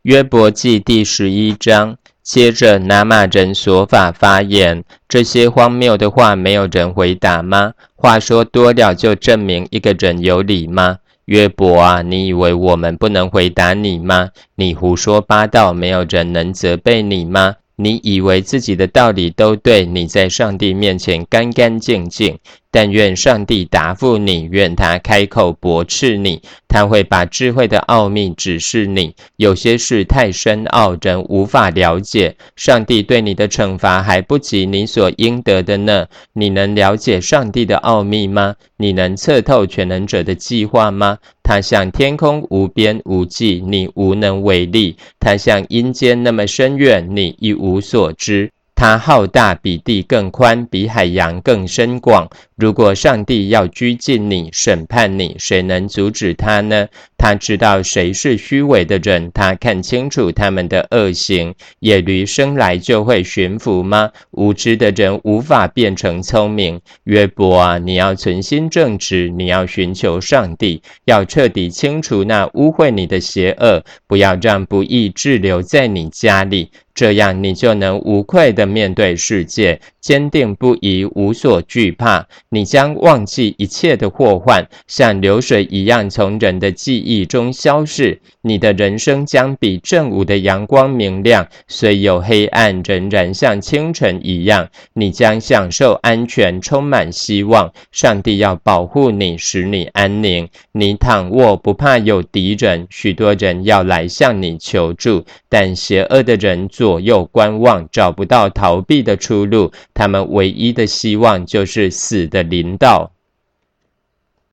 约伯记第11章，接着拿玛人所法发言，这些荒谬的话没有人回答吗？话说多了就证明一个人有理吗？约伯啊，你以为我们不能回答你吗？你胡说八道，没有人能责备你吗？你以为自己的道理都对，你在上帝面前干干净净，但愿上帝答复你，愿他开口驳斥你，他会把智慧的奥秘指示你。有些事太深奥，人无法了解，上帝对你的惩罚还不及你所应得的呢。你能了解上帝的奥秘吗？你能测透全能者的计划吗？他像天空无边无际，你无能为力；他像阴间那么深远，你一无所知。他浩大，比地更宽，比海洋更深广。如果上帝要拘禁你，审判你，谁能阻止他呢？他知道谁是虚伪的人，他看清楚他们的恶行。野驴生来就会驯服吗？无知的人无法变成聪明。约伯啊，你要存心正直，你要寻求上帝，要彻底清除那污秽你的邪恶，不要让不义滞留在你家里。这样你就能无愧地面对世界，坚定不移，无所惧怕。你将忘记一切的祸患，像流水一样从人的记忆中消逝。你的人生将比正午的阳光明亮，虽有黑暗，仍然像清晨一样。你将享受安全，充满希望。上帝要保护你，使你安宁。你躺卧不怕有敌人，许多人要来向你求助，但邪恶的人左右观望，找不到逃避的出路。他们唯一的希望就是死的临到。